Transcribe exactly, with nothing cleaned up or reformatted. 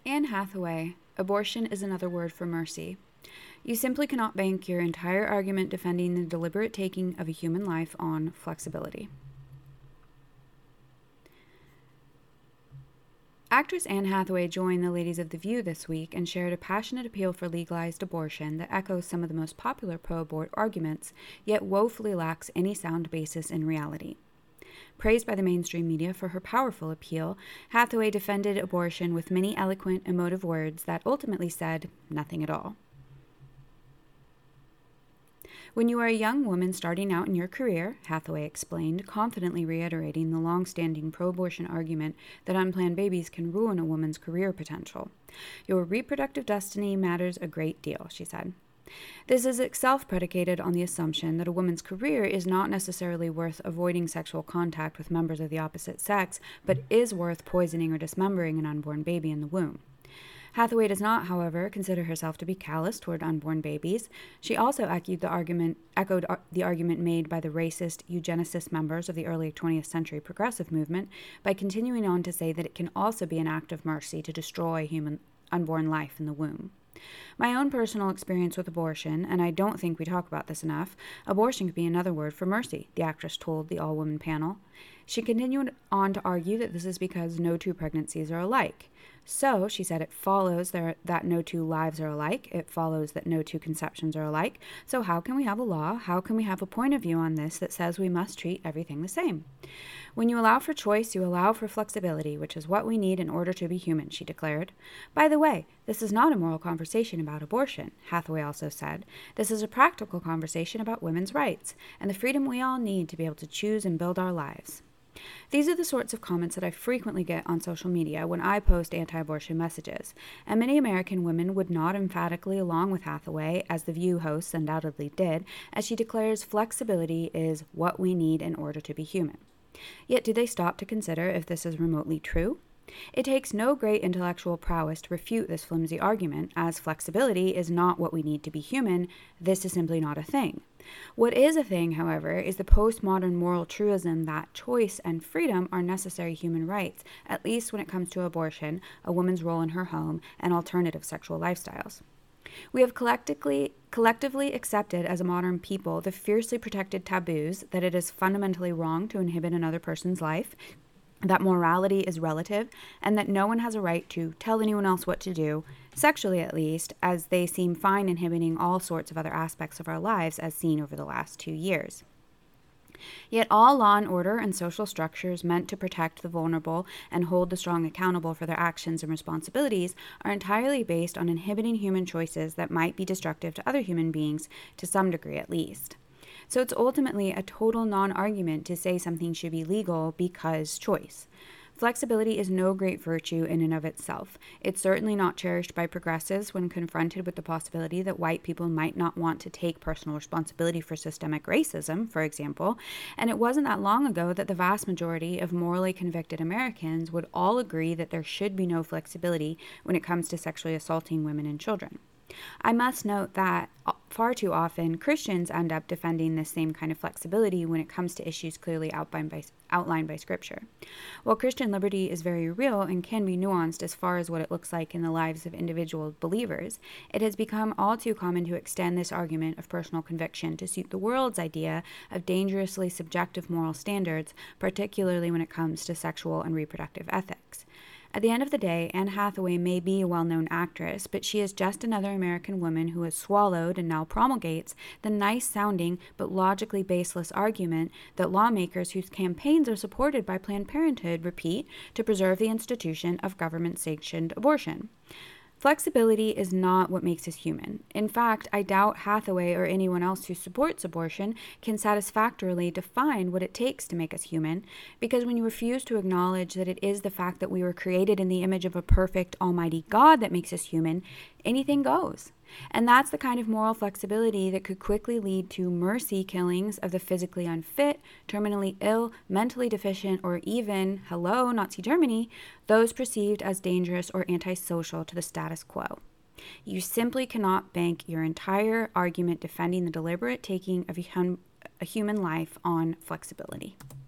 Anne Hathaway, abortion is another word for mercy. You simply cannot bank your entire argument defending the deliberate taking of a human life on flexibility. Actress Anne Hathaway joined the ladies of The View this week and shared a passionate appeal for legalized abortion that echoes some of the most popular pro-abort arguments, yet woefully lacks any sound basis in reality. Praised by the mainstream media for her powerful appeal, Hathaway defended abortion with many eloquent, emotive words that ultimately said nothing at all. When you are a young woman starting out in your career, Hathaway explained, confidently reiterating the long-standing pro-abortion argument that unplanned babies can ruin a woman's career potential. Your reproductive destiny matters a great deal, she said. This is itself predicated on the assumption that a woman's career is not necessarily worth avoiding sexual contact with members of the opposite sex, but is worth poisoning or dismembering an unborn baby in the womb. Hathaway does not, however, consider herself to be callous toward unborn babies. She also echoed the argument, echoed the argument made by the racist eugenicist members of the early twentieth century progressive movement by continuing on to say that it can also be an act of mercy to destroy human unborn life in the womb. My own personal experience with abortion, and I don't think we talk about this enough, abortion could be another word for mercy, the actress told the all-women panel. She continued on to argue that this is because no two pregnancies are alike. So, she said, it follows there, that no two lives are alike. It follows that no two conceptions are alike. So how can we have a law? How can we have a point of view on this that says we must treat everything the same? When you allow for choice, you allow for flexibility, which is what we need in order to be human, she declared. By the way, this is not a moral conversation about abortion, Hathaway also said. This is a practical conversation about women's rights and the freedom we all need to be able to choose and build our lives. These are the sorts of comments that I frequently get on social media when I post anti-abortion messages, and many American women would nod emphatically along with Hathaway, as The View hosts undoubtedly did, as she declares flexibility is what we need in order to be human. Yet do they stop to consider if this is remotely true? It takes no great intellectual prowess to refute this flimsy argument, as flexibility is not what we need to be human. This is simply not a thing. What is a thing, however, is the postmodern moral truism that choice and freedom are necessary human rights, at least when it comes to abortion, a woman's role in her home, and alternative sexual lifestyles. We have collectively, collectively accepted as a modern people the fiercely protected taboos that it is fundamentally wrong to inhibit another person's life, that morality is relative, and that no one has a right to tell anyone else what to do, sexually at least, as they seem fine inhibiting all sorts of other aspects of our lives as seen over the last two years. Yet all law and order and social structures meant to protect the vulnerable and hold the strong accountable for their actions and responsibilities are entirely based on inhibiting human choices that might be destructive to other human beings, to some degree at least. So it's ultimately a total non-argument to say something should be legal because choice. Flexibility is no great virtue in and of itself. It's certainly not cherished by progressives when confronted with the possibility that white people might not want to take personal responsibility for systemic racism, for example, and it wasn't that long ago that the vast majority of morally convicted Americans would all agree that there should be no flexibility when it comes to sexually assaulting women and children. I must note that far too often Christians end up defending this same kind of flexibility when it comes to issues clearly outlined by, outlined by Scripture. While Christian liberty is very real and can be nuanced as far as what it looks like in the lives of individual believers, it has become all too common to extend this argument of personal conviction to suit the world's idea of dangerously subjective moral standards, particularly when it comes to sexual and reproductive ethics. At the end of the day, Anne Hathaway may be a well-known actress, but she is just another American woman who has swallowed and now promulgates the nice-sounding but logically baseless argument that lawmakers whose campaigns are supported by Planned Parenthood repeat to preserve the institution of government-sanctioned abortion. Flexibility is not what makes us human. In fact, I doubt Hathaway or anyone else who supports abortion can satisfactorily define what it takes to make us human, because when you refuse to acknowledge that it is the fact that we were created in the image of a perfect, almighty God that makes us human, anything goes. And that's the kind of moral flexibility that could quickly lead to mercy killings of the physically unfit, terminally ill, mentally deficient, or even, hello, Nazi Germany, those perceived as dangerous or antisocial to the status quo. You simply cannot bank your entire argument defending the deliberate taking of a, hum- a human life on flexibility.